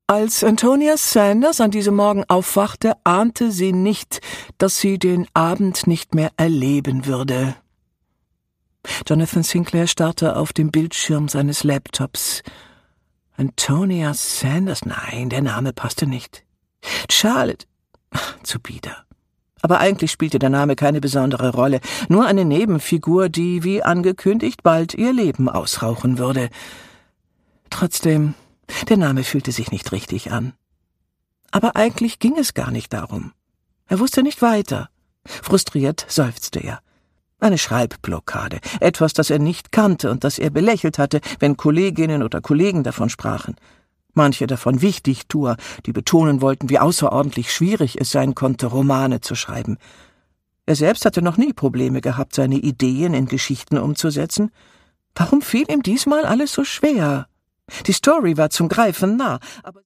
Als Antonia Sanders an diesem Morgen aufwachte, ahnte sie nicht, dass sie den Abend nicht mehr erleben würde. Jonathan Sinclair starrte auf dem Bildschirm seines Laptops. Antonia Sanders? Nein, der Name passte nicht. Charlotte? Zu bieder. Aber eigentlich spielte der Name keine besondere Rolle, nur eine Nebenfigur, die, wie angekündigt, bald ihr Leben ausrauchen würde. Trotzdem, der Name fühlte sich nicht richtig an. Aber eigentlich ging es gar nicht darum. Er wusste nicht weiter. Frustriert seufzte er. Eine Schreibblockade, etwas, das er nicht kannte und das er belächelt hatte, wenn Kolleginnen oder Kollegen davon sprachen. Manche davon Wichtigtuer, die betonen wollten, wie außerordentlich schwierig es sein konnte, Romane zu schreiben. Er selbst hatte noch nie Probleme gehabt, seine Ideen in Geschichten umzusetzen. Warum fiel ihm diesmal alles so schwer? Die Story war zum Greifen nah, aber